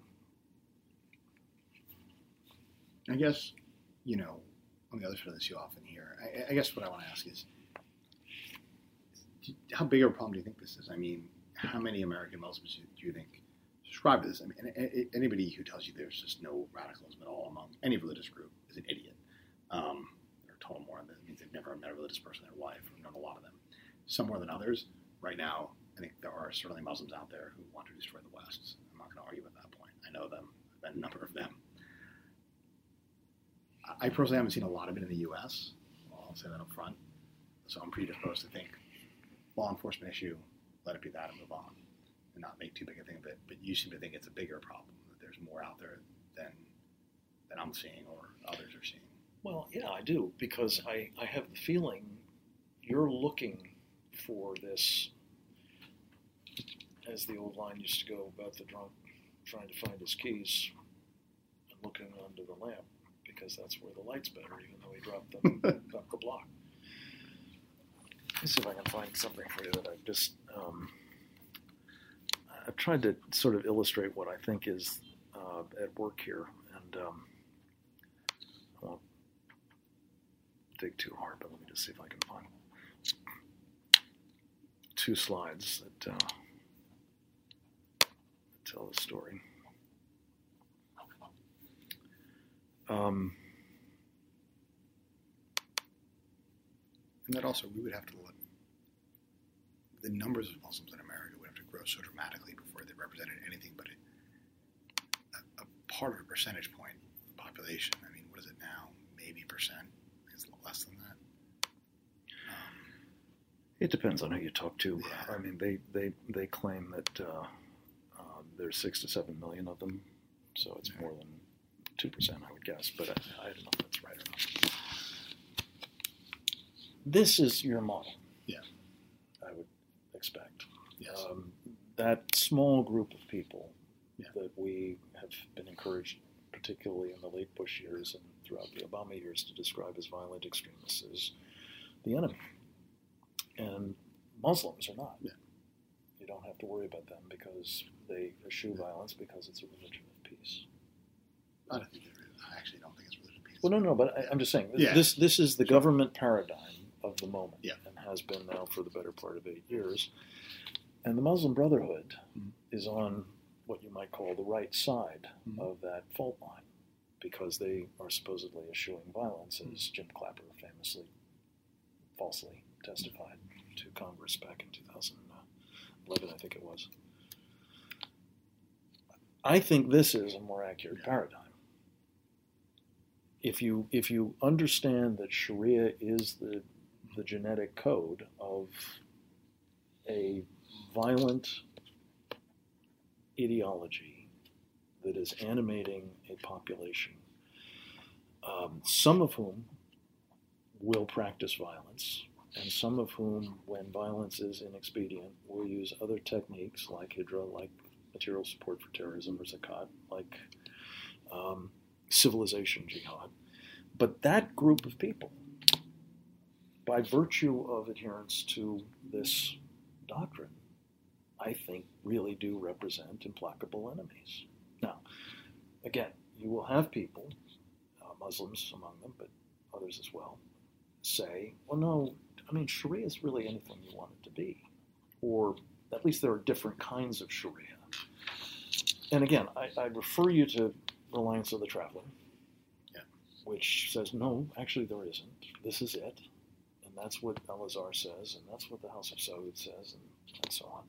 I guess, you know, on the other side of this, you often hear. I, I guess what I want to ask is, how big of a problem do you think this is? I mean, how many American Muslims do you think subscribe to this? I mean, anybody who tells you there's just no radicalism at all among any religious group is an idiot. Um, or total moron. That means they've never met a religious person in their life. I've known a lot of them. Some more than others. Right now, I think there are certainly Muslims out there who want to destroy the West. I'm not going to argue with that point. I know them. I've met a number of them. I personally haven't seen a lot of it in the U S. I'll say that up front. So I'm predisposed to think law enforcement issue, let it be that and move on and not make too big a thing of it. But you seem to think it's a bigger problem, that there's more out there than than I'm seeing or others are seeing. Well, yeah, I do, because I, I have the feeling you're looking for this, as the old line used to go about the drunk trying to find his keys and looking under the lamp, because that's where the light's better, even though he dropped them up the block. Let me see if I can find something for you that I've just, um, I've tried to sort of illustrate what I think is uh, at work here, and um, I won't dig too hard, but let me just see if I can find two slides that uh, tell the story. Um, and that also, we would have to look, the numbers of Muslims in America would have to grow so dramatically before they represented anything but a, a, a part of a percentage point of the population. I mean, what is it now? Maybe percent? It's less than that. Um, it depends on who you talk to. Yeah. I mean, they, they, they claim that uh, uh, there's six to seven million of them, so it's more than two percent, I would guess, but I, I don't know if that's right or not. This is your model. Yeah. I would expect. Yes. Um, that small group of people Yeah. that we have been encouraged, particularly in the late Bush years and throughout the Obama years, to describe as violent extremists, is the enemy. And Muslims are not. Yeah. You don't have to worry about them because they eschew violence because it's a religion of peace. I don't think it is. I actually don't think it's religion peace. Well, no, no, but I, I'm just saying, Yeah. this this is the government paradigm of the moment, Yeah. and has been now for the better part of eight years. And the Muslim Brotherhood Mhm. is on what you might call the right side Mhm. of that fault line, because they are supposedly eschewing violence, as Jim Clapper famously, falsely testified to Congress back in two thousand eleven, I think it was. I think this is a more accurate Yeah. paradigm. If you if you understand that Sharia is the the genetic code of a violent ideology that is animating a population, um, some of whom will practice violence, and some of whom, when violence is inexpedient, will use other techniques like Hijra, like material support for terrorism, or zakat, like um, civilization jihad. But that group of people, by virtue of adherence to this doctrine, I think really do represent implacable enemies. Now, again, you will have people, uh, Muslims among them, but others as well, say, well, no, I mean, Sharia is really anything you want it to be. Or at least there are different kinds of Sharia. And again, I, I refer you to Reliance of the Traveler, Yeah. which says, no, actually there isn't. This is it. And that's what Al-Azhar says, and that's what the House of Saud says, and, and so on.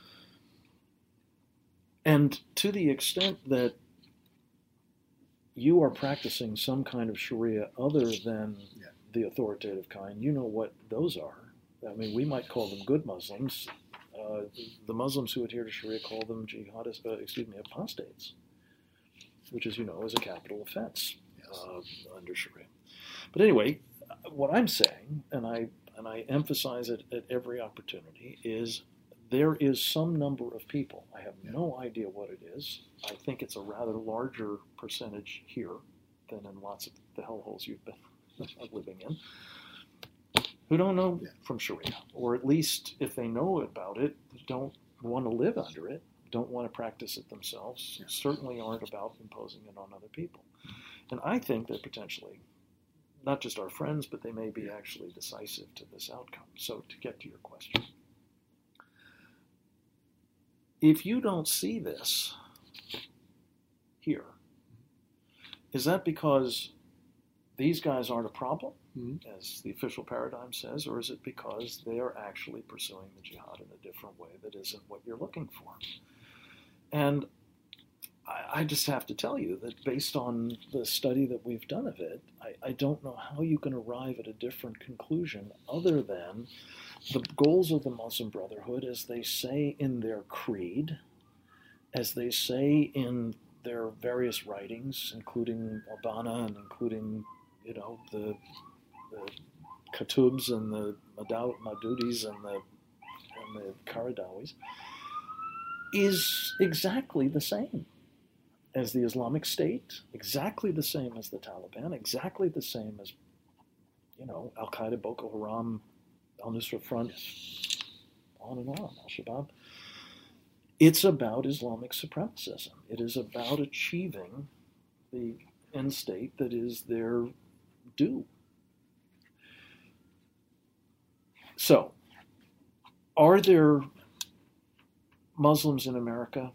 And to the extent that you are practicing some kind of Sharia other than Yeah. the authoritative kind, you know what those are. I mean, we might call them good Muslims. Uh, the Muslims who adhere to Sharia call them jihadists, uh, excuse me, apostates, which, as you know, is a capital offense Yes. uh, under Sharia. But anyway, what I'm saying, and I and I emphasize it at every opportunity, is there is some number of people. I have no idea what it is. I think it's a rather larger percentage here than in lots of the hellholes you've been living in, who don't know Yeah. from Sharia, or at least if they know about it, don't want to live under it, don't want to practice it themselves, Yeah. certainly aren't about imposing it on other people. And I think they're potentially not just our friends, but they may be actually decisive to this outcome. So to get to your question, if you don't see this here, is that because these guys aren't a problem, Mm-hmm. as the official paradigm says, or is it because they are actually pursuing the jihad in a different way that isn't what you're looking for? And I, I just have to tell you that based on the study that we've done of it, I, I don't know how you can arrive at a different conclusion other than the goals of the Muslim Brotherhood, as they say in their creed, as they say in their various writings, including Al-Banna and including, you know, the, the Katubs and the Madudis and the, and the Qaradawis, is exactly the same as the Islamic State, exactly the same as the Taliban, exactly the same as, you know, Al-Qaeda, Boko Haram, Al-Nusra Front, on and on, Al-Shabaab. It's about Islamic supremacism. It is about achieving the end state that is their due. So, are there Muslims in America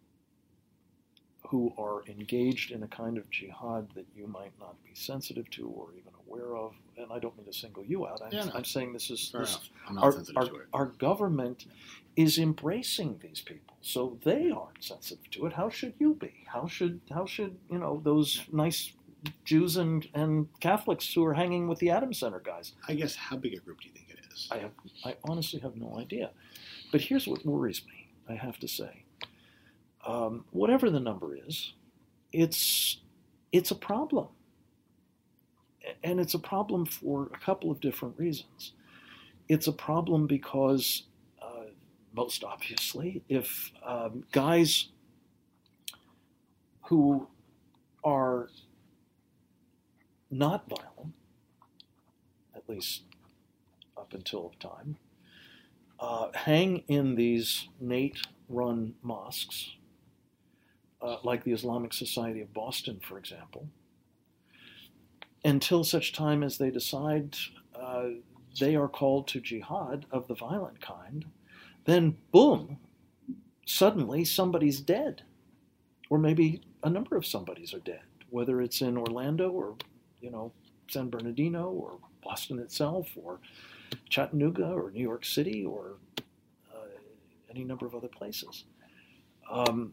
who are engaged in a kind of jihad that you might not be sensitive to or even aware of? And I don't mean to single you out. I'm, Yeah, no. I'm saying this is Fair this, enough. I'm not our, sensitive our, to it. our government is embracing these people, so they aren't sensitive to it. How should you be? How should how should you know those nice Jews and, and Catholics who are hanging with the Adams Center guys? I guess, how big a group do you think it is? I have I honestly have no idea. But here's what worries me, I have to say. Um, whatever the number is, it's it's a problem. And it's a problem for a couple of different reasons. It's a problem because, uh, most obviously, if um, guys who are not violent, at least up until time, uh, hang in these Nate-run mosques, uh, like the Islamic Society of Boston, for example, until such time as they decide uh, they are called to jihad of the violent kind, then boom, suddenly somebody's dead. Or maybe a number of somebodies are dead, whether it's in Orlando or, you know, San Bernardino or Boston itself or Chattanooga or New York City or uh, any number of other places. Um,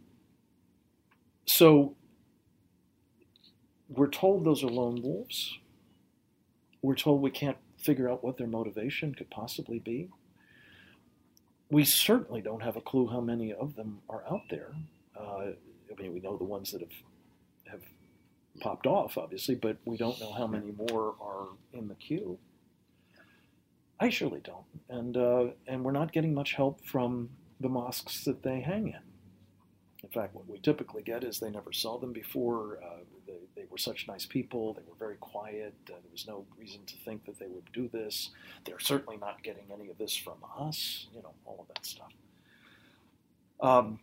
so we're told those are lone wolves. We're told we can't figure out what their motivation could possibly be. We certainly don't have a clue how many of them are out there. Uh, I mean, we know the ones that have have popped off, obviously, but we don't know how many more are in the queue. I surely don't, and uh, and we're not getting much help from the mosques that they hang in. In fact, what we typically get is they never saw them before. Uh, they, they were such nice people. They were very quiet. Uh, there was no reason to think that they would do this. They're certainly not getting any of this from us. You know, all of that stuff. Um,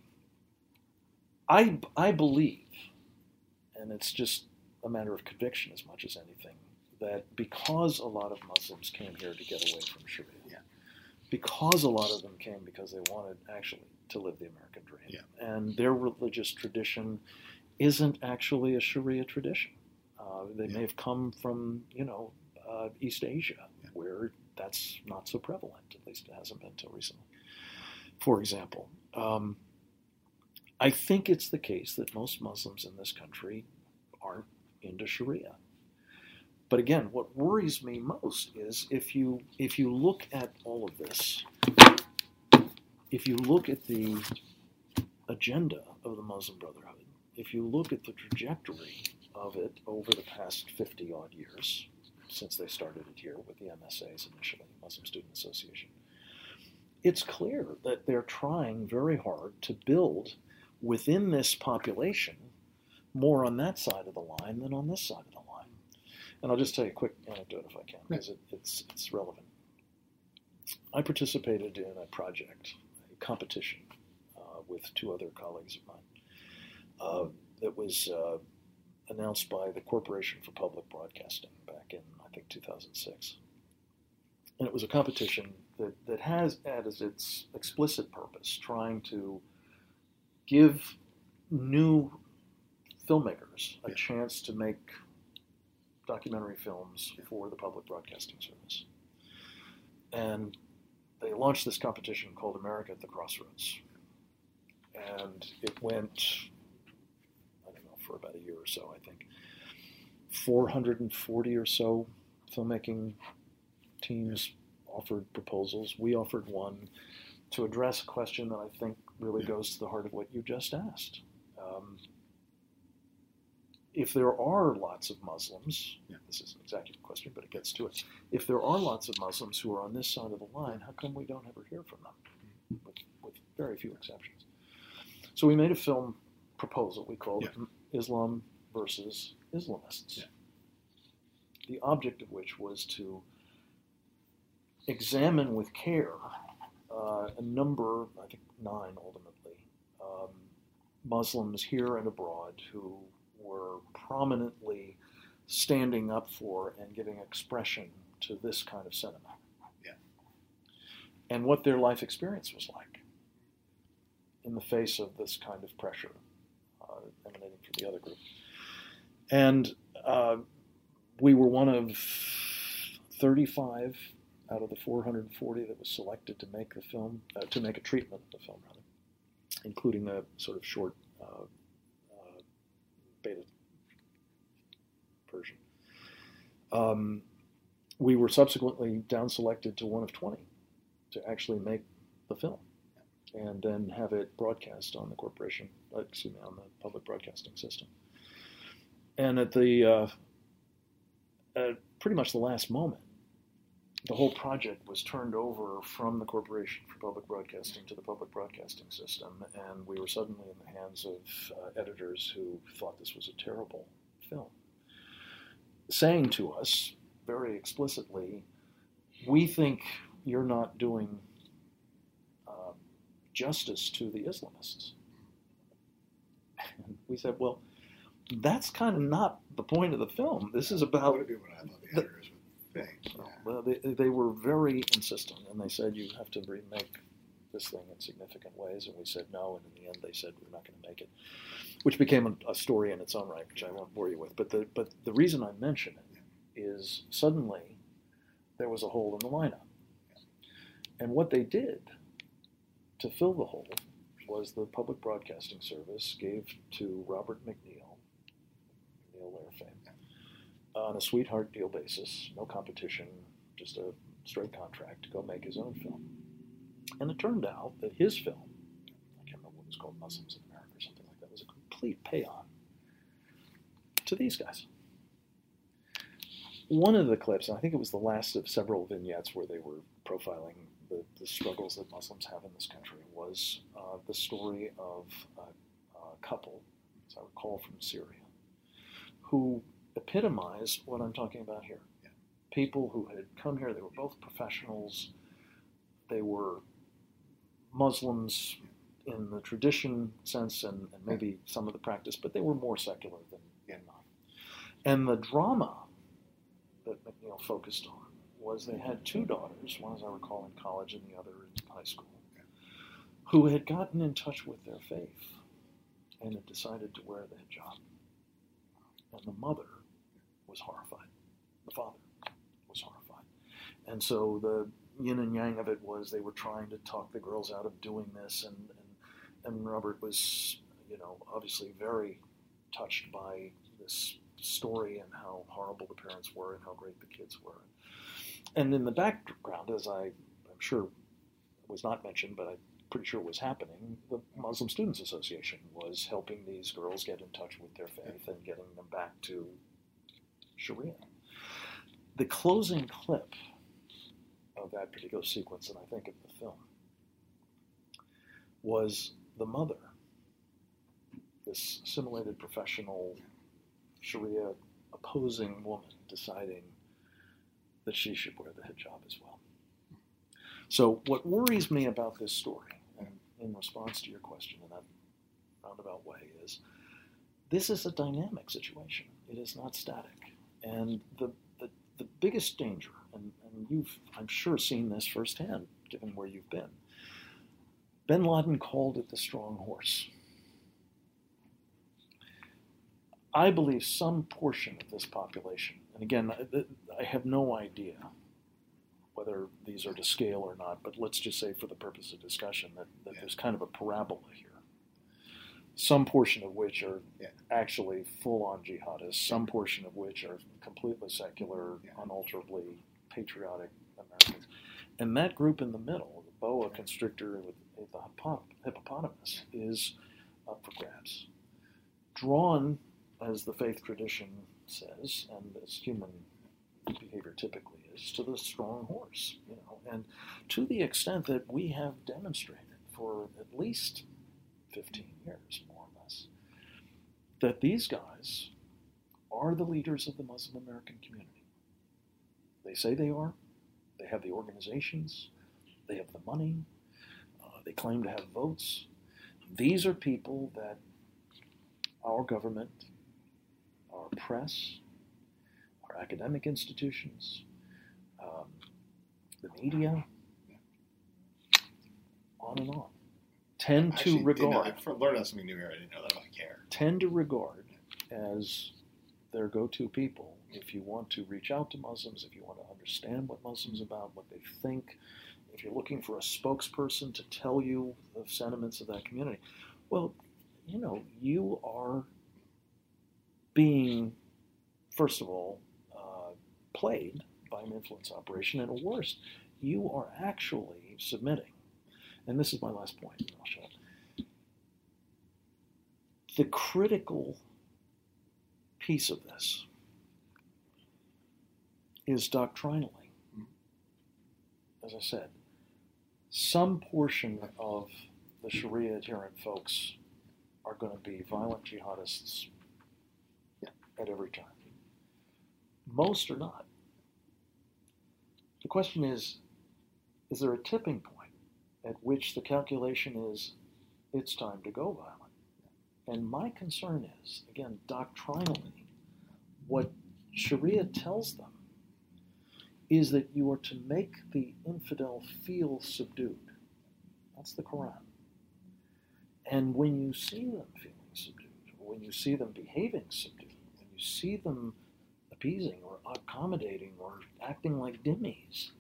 I I believe, and it's just a matter of conviction as much as anything, that because a lot of Muslims came here to get away from Sharia, Yeah. because a lot of them came because they wanted actually to live the American dream, Yeah. and their religious tradition isn't actually a Sharia tradition. Uh, they Yeah. may have come from, you know, uh, East Asia, Yeah. where that's not so prevalent. At least it hasn't been until recently. For example, um, I think it's the case that most Muslims in this country aren't into Sharia. But again, what worries me most is if you if you look at all of this, if you look at the agenda of the Muslim Brotherhood, if you look at the trajectory of it over the past fifty-odd years, since they started it here with the M S As initially, Muslim Student Association. It's clear that they're trying very hard to build within this population more on that side of the line than on this side of the line. And I'll just tell you a quick anecdote if I can, because it, it's, it's relevant. I participated in a project, a competition, uh, with two other colleagues of mine uh, that was uh, announced by the Corporation for Public Broadcasting back in, I think, two thousand six. And it was a competition that, that has as its explicit purpose trying to give new filmmakers a yeah. chance to make documentary films yeah. for the public broadcasting service. And they launched this competition called America at the Crossroads. And it went, I don't know, for about a year or so, I think. four hundred forty or so filmmaking teams offered proposals. We offered one to address a question that I think really yeah. goes to the heart of what you just asked. Um, if there are lots of Muslims, yeah. this isn't exactly the question, but it gets to it. If there are lots of Muslims who are on this side of the line, how come we don't ever hear from them? With, with very few exceptions. So we made a film proposal. We called yeah. it Islam versus Islamists. Yeah. The object of which was to examine with care uh, a number, I think nine ultimately, um, Muslims here and abroad who were prominently standing up for and giving expression to this kind of sentiment. Yeah. And what their life experience was like in the face of this kind of pressure uh, emanating from the other group. And uh, we were one of thirty-five out of the four hundred forty that was selected to make the film, uh, to make a treatment of the film, rather, including a sort of short uh, uh, beta version. Um, we were subsequently down-selected to one of twenty to actually make the film and then have it broadcast on the corporation, uh, excuse me, on the public broadcasting system. And at the uh, at pretty much the last moment, the whole project was turned over from the Corporation for Public Broadcasting to the public broadcasting system, and we were suddenly in the hands of uh, editors who thought this was a terrible film, saying to us very explicitly, we think you're not doing uh, justice to the Islamists. And we said, well, that's kind of not the point of the film. This is about... That would be what I thought the editors would think. Yeah. Well, they, they were very insistent, and they said, you have to remake this thing in significant ways, and we said no, and in the end they said, we're not going to make it, which became a, a story in its own right, which I won't bore you with. But the, but the reason I mention it is suddenly there was a hole in the lineup. And what they did to fill the hole was the Public Broadcasting Service gave to Robert McNeil, McNeil Lehrer fame, on a sweetheart deal basis, no competition, just a straight contract to go make his own film. And it turned out that his film, I can't remember what it was called, Muslims in America or something like that, was a complete payoff to these guys. One of the clips, and I think it was the last of several vignettes where they were profiling the, the struggles that Muslims have in this country, was uh, the story of a, a couple, as I recall, from Syria, who epitomize what I'm talking about here. Yeah. People who had come here, they were both professionals, they were Muslims in the tradition sense and, and maybe some of the practice, but they were more secular than, than not. And the drama that McNeil focused on was they had two daughters, one as I recall in college and the other in high school, yeah. who had gotten in touch with their faith and had decided to wear the hijab. And the mother was horrified. The father was horrified. And so the yin and yang of it was they were trying to talk the girls out of doing this, and, and, and Robert was, you know, obviously very touched by this story and how horrible the parents were and how great the kids were. And in the background, as I, I'm sure was not mentioned, but I'm pretty sure was happening, the Muslim Students Association was helping these girls get in touch with their faith and getting them back to Sharia. the closing clip of that particular sequence, and I think of the film, was the mother, this simulated professional Sharia opposing woman, deciding that she should wear the hijab as well. So what worries me about this story, and in response to your question in that roundabout way, is this is a dynamic situation. It is not static. And the the, the biggest danger, and, and you've, I'm sure, seen this firsthand, given where you've been, bin Laden called it the strong horse. I believe some portion of this population, and again, I, I have no idea whether these are to scale or not, but let's just say for the purpose of discussion that, that yeah. there's kind of a parabola here. Some portion of which are yeah. actually full-on jihadists, some portion of which are completely secular, yeah. unalterably patriotic Americans. And that group in the middle, the boa constrictor with the hippopotamus, is up for grabs. Drawn, as the faith tradition says, and as human behavior typically is, to the strong horse, you know, and to the extent that we have demonstrated for at least fifteen years, more or less, that these guys are the leaders of the Muslim American community. They say they are. They have the organizations. They have the money. Uh, they claim to have votes. These are people that our government, our press, our academic institutions, um, the media, on and on, tend Actually, to regard. I've learned something new here. I didn't know that about care. Tend to regard as their go-to people if you want to reach out to Muslims, if you want to understand what Muslims are about, what they think, if you're looking for a spokesperson to tell you the sentiments of that community. Well, you know, you are being, first of all, uh, played by an influence operation, and at worst, you are actually submitting. And this is my last point, and I'll shut up. The critical piece of this is doctrinally, as I said, some portion of the Sharia adherent folks are going to be violent jihadists at every turn. Most are not. The question is, is there a tipping point at which the calculation is, it's time to go violent? And my concern is, again, doctrinally, what Sharia tells them is that you are to make the infidel feel subdued. That's the Quran. And when you see them feeling subdued, or when you see them behaving subdued, when you see them appeasing or accommodating or acting like dhimmis,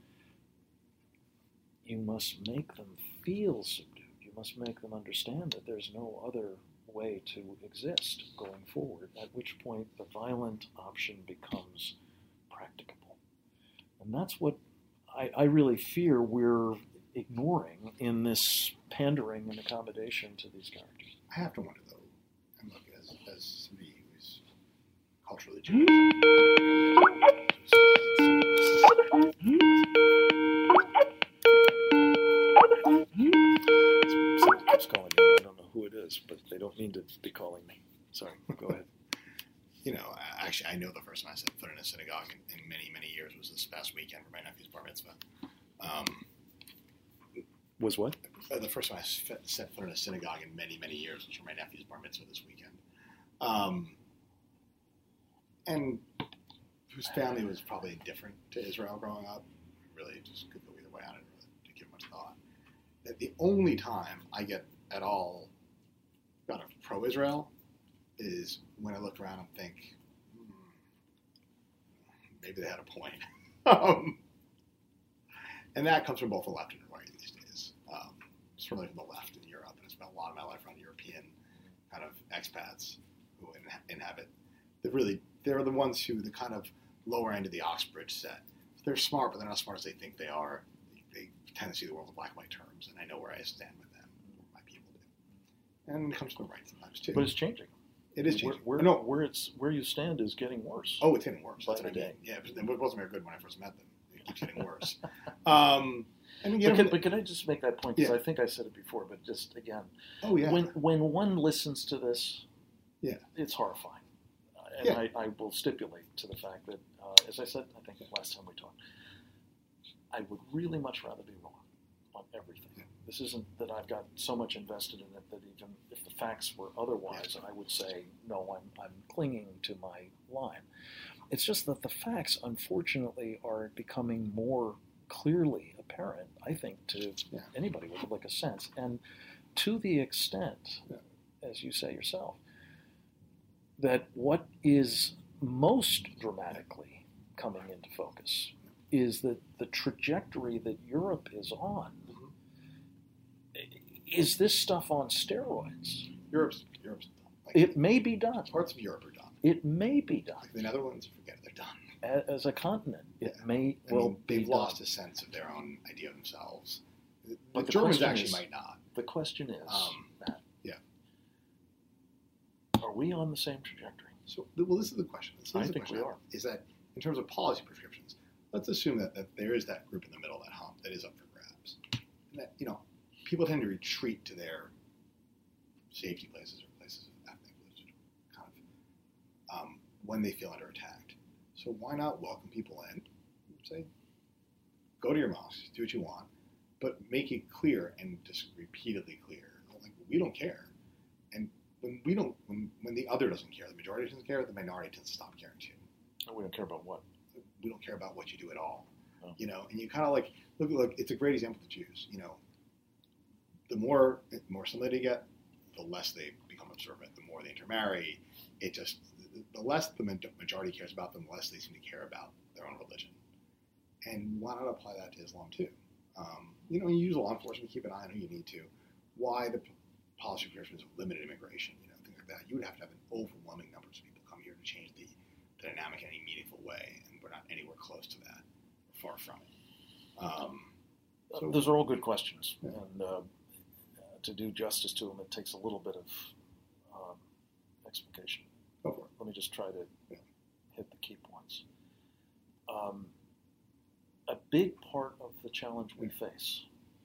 you must make them feel subdued. You must make them understand that there's no other way to exist going forward, at which point the violent option becomes practicable. And that's what I, I really fear we're ignoring in this pandering and accommodation to these characters. I have to wonder, though, and look, as, as somebody who's culturally Jewish, someone keeps calling me. I don't know who it is, but they don't mean to be calling me. Sorry, go ahead. You know, actually, I know the first time I set foot in a synagogue in, in many, many years was this past weekend for my nephew's bar mitzvah. Um, was what? The first time I set foot in a synagogue in many, many years was for my nephew's bar mitzvah this weekend. Um, and whose family was probably indifferent to Israel growing up. Really just could go either way on it, really, to give much thought. That the only time I get at all kind of pro-Israel is when I look around and think, hmm, maybe they had a point. um, and that comes from both the left and the right these days. Um, certainly from the left in Europe, and I spent a lot of my life around European kind of expats who in- inhabit. They're really, they're the ones who, the kind of lower end of the Oxbridge set. They're smart, but they're not as smart as they think they are. They, they tend to see the world in black and white terms, and I know where I stand with them, what my people do. And it comes from the right sometimes, too. But it's changing. It is where, changing. where, no. where it's where you stand is getting worse. Oh, it's getting worse. By That's what I the mean. day. Yeah, it wasn't very good when I first met them. It keeps getting worse. um, I mean, you But know, can, but can I just make that point? Because Yeah. I think I said it before, but just again, oh yeah, when when one listens to this, Yeah. it's horrifying. Uh, and Yeah. I, I will stipulate to the fact that, uh, as I said, I think last time we talked, I would really much rather be wrong on everything. Yeah. This isn't that I've got so much invested in it that even if the facts were otherwise, I would say, no, I'm, I'm clinging to my line. It's just that the facts, unfortunately, are becoming more clearly apparent, I think, to Yeah. anybody with like a sense. And to the extent, Yeah. as you say yourself, that what is most dramatically coming into focus is that the trajectory that Europe is on is this stuff on steroids. Europe's Europe's done. Like, It may be done. parts of Europe are done. It may be done. Like the Netherlands, forget it, they're done. A- As a continent, it Yeah. may I well mean, be they've done. lost a sense of their own idea of themselves. The, But the Germans question actually is- might not. The question is, Um, Matt, yeah. are we on the same trajectory? So, well, this is the question. This is I the think question we are. Is that in terms of policy prescriptions, let's assume that, that there is that group in the middle, that hump, that is up for grabs. And that, you know, people tend to retreat to their safety places or places of ethnic religion, kind of, um, when they feel under attack. So why not welcome people in, say, go to your mosque, do what you want, but make it clear and just repeatedly clear, like, we don't care. And when we don't, when, when the other doesn't care, the majority doesn't care, the minority tends to stop caring too. Oh, we don't care about what? We don't care about what you do at all. Oh. You know, and you kind of like, look, look, it's a great example of the Jews. You know, the more, the more similar they get, the less they become observant, the more they intermarry. It just, the less the majority cares about them, the less they seem to care about their own religion. And why not apply that to Islam too? Um, you know, you use law enforcement, keep an eye on who you need to. Why the policy prescriptions of limited immigration, you know, things like that. You would have to have an overwhelming number of people come here to change the, the dynamic in any meaningful way, and we're not anywhere close to that. We're far from it. Um, so, Those are all good questions, Yeah. and uh, to do justice to them, it takes a little bit of um, explication. go for it. Let me just try to Yeah. hit the key points. Um, a big part of the challenge we face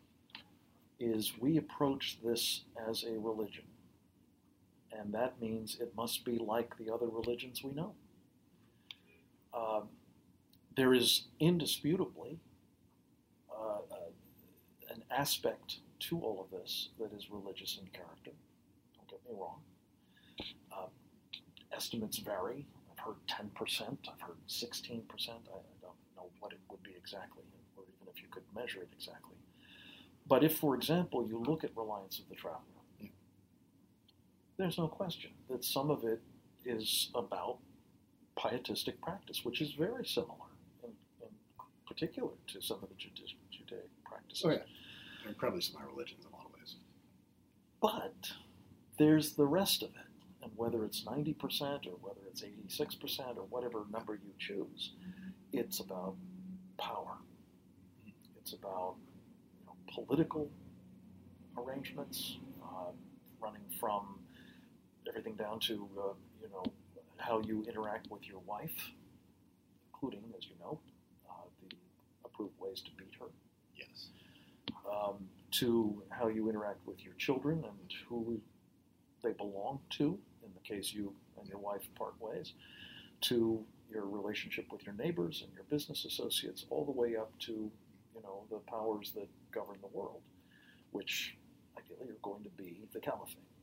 is we approach this as a religion, and that means it must be like the other religions we know. Um, there is indisputably uh, uh, an aspect to all of this that is religious in character. Don't get me wrong. Uh, estimates vary. I've heard ten percent. I've heard sixteen percent. I, I don't know what it would be exactly, or even if you could measure it exactly. But if, for example, you look at Reliance of the Traveler, Yeah. there's no question that some of it is about pietistic practice, which is very similar, in, in particular, to some of the Juda- Judaic practices. Oh yeah, they're incredibly similar religions in a lot of ways. But there's the rest of it, and whether it's ninety percent or whether it's eighty-six percent or whatever number you choose, it's about power. It's about you know, political arrangements, uh, running from everything down to uh, you know how you interact with your wife, including, as you know, uh, the approved ways to beat her. Yes. Um, to how you interact with your children and who they belong to, in the case you and your wife part ways, to your relationship with your neighbors and your business associates, all the way up to, you know, the powers that govern the world, which ideally are going to be the caliphate.